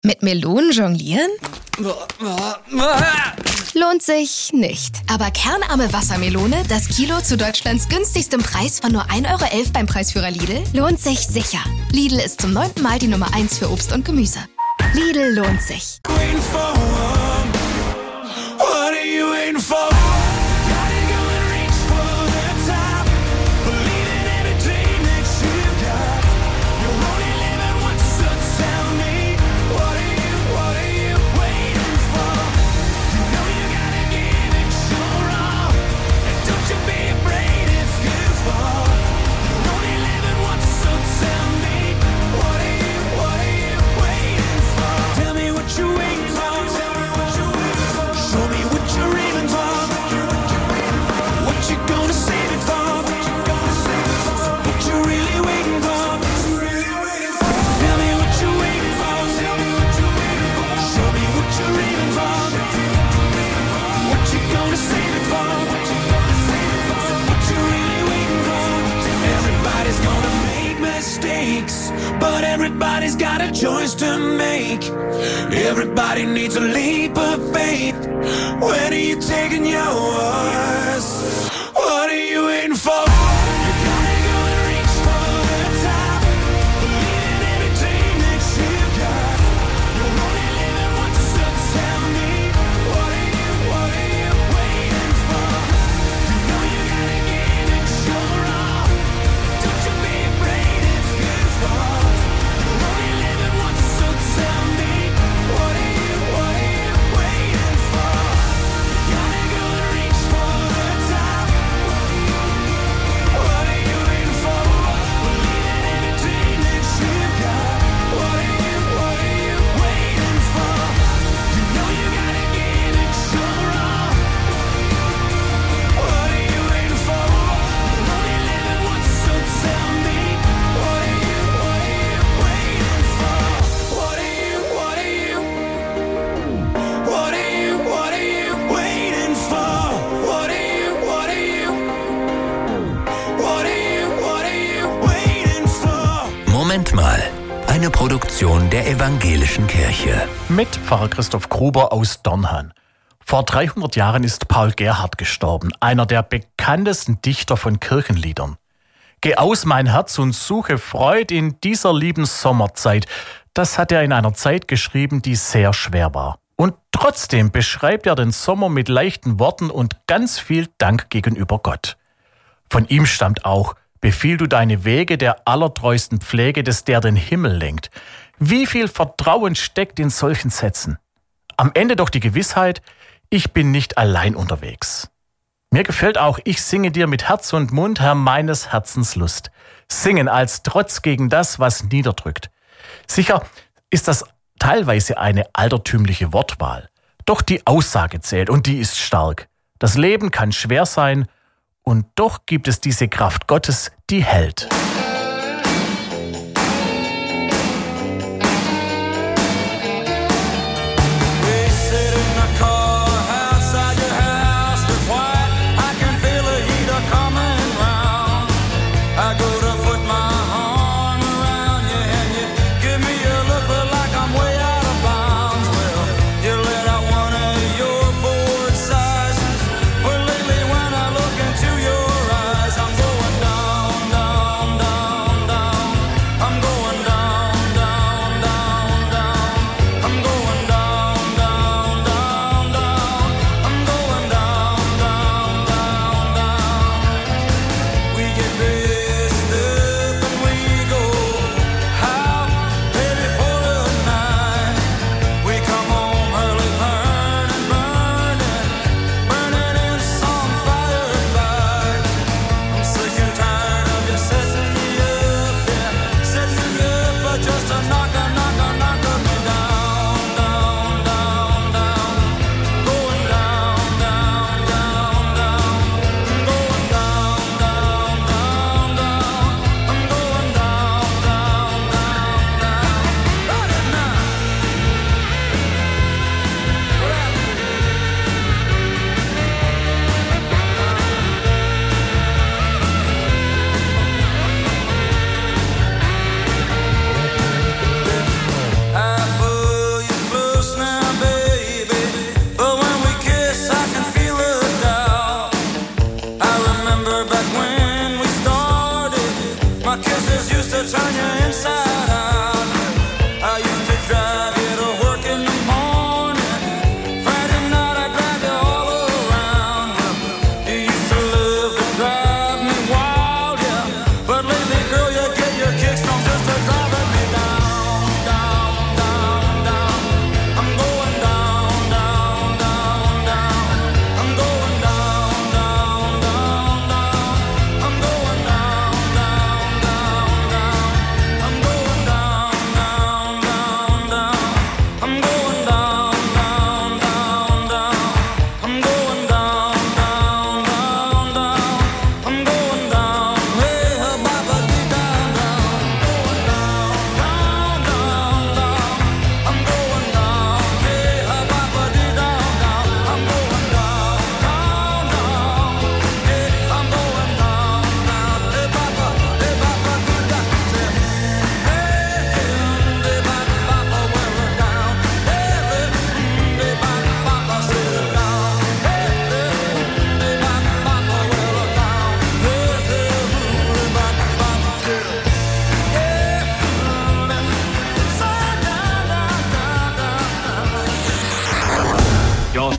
Mit Melonen jonglieren? Lohnt sich nicht. Aber kernarme Wassermelone, das Kilo zu Deutschlands günstigstem Preis von nur 1,11 € beim Preisführer Lidl, lohnt sich sicher. Lidl ist zum 9. Mal die Nummer 1 für Obst und Gemüse. Lidl lohnt sich. But everybody's got a choice to make. Everybody needs a leap of faith. When are you taking yours? What are you waiting for? Moment mal, eine Produktion der Evangelischen Kirche. Mit Pfarrer Christoph Gruber aus Dornhan. Vor 300 Jahren ist Paul Gerhardt gestorben, einer der bekanntesten Dichter von Kirchenliedern. Geh aus, mein Herz, und suche Freud in dieser lieben Sommerzeit. Das hat er in einer Zeit geschrieben, die sehr schwer war. Und trotzdem beschreibt er den Sommer mit leichten Worten und ganz viel Dank gegenüber Gott. Von ihm stammt auch: Befiehl du deine Wege der allertreuesten Pflege des, der den Himmel lenkt. Wie viel Vertrauen steckt in solchen Sätzen? Am Ende doch die Gewissheit, ich bin nicht allein unterwegs. Mir gefällt auch: Ich singe dir mit Herz und Mund, Herr, meines Herzens Lust. Singen als Trotz gegen das, was niederdrückt. Sicher ist das teilweise eine altertümliche Wortwahl. Doch die Aussage zählt, und die ist stark. Das Leben kann schwer sein, und doch gibt es diese Kraft Gottes, die hält. Down, down, down.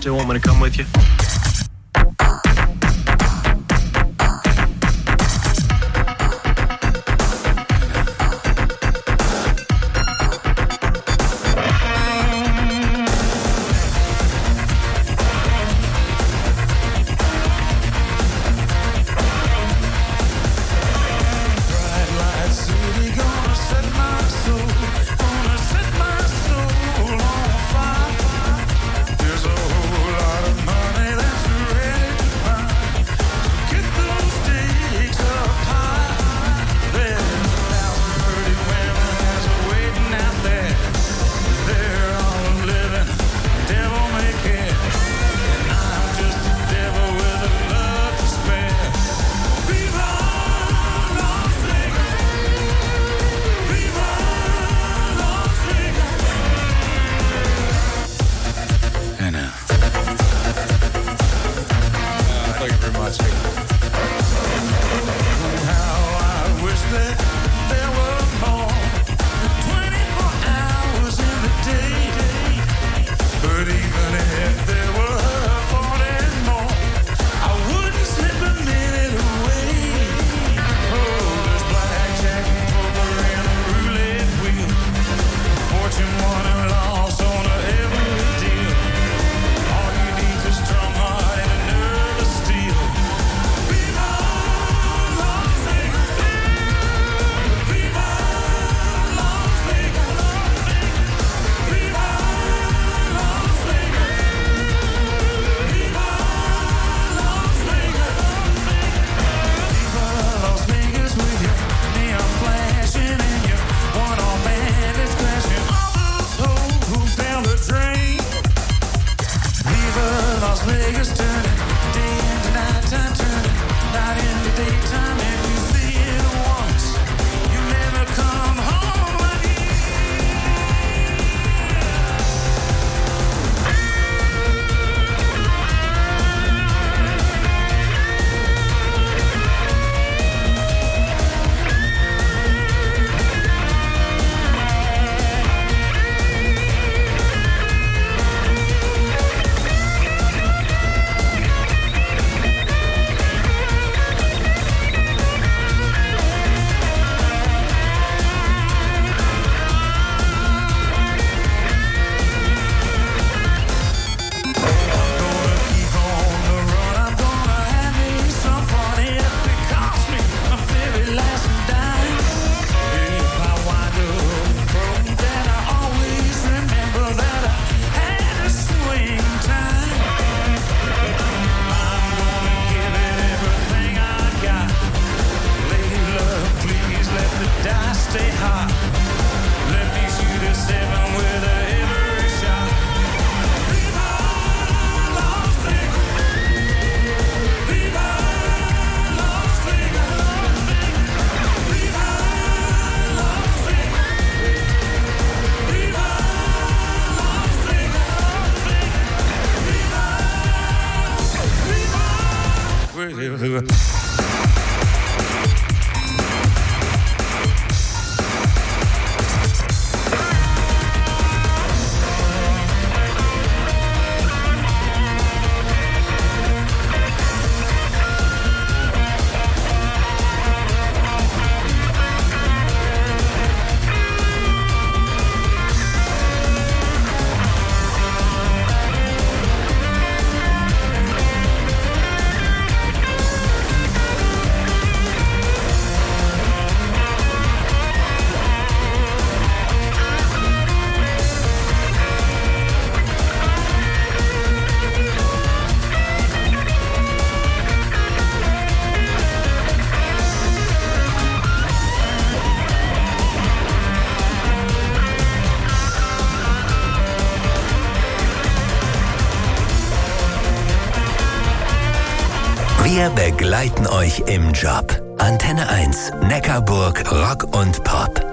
still want me to come with you? Wir begleiten euch im Job. Antenne 1, Neckarburg, Rock und Pop.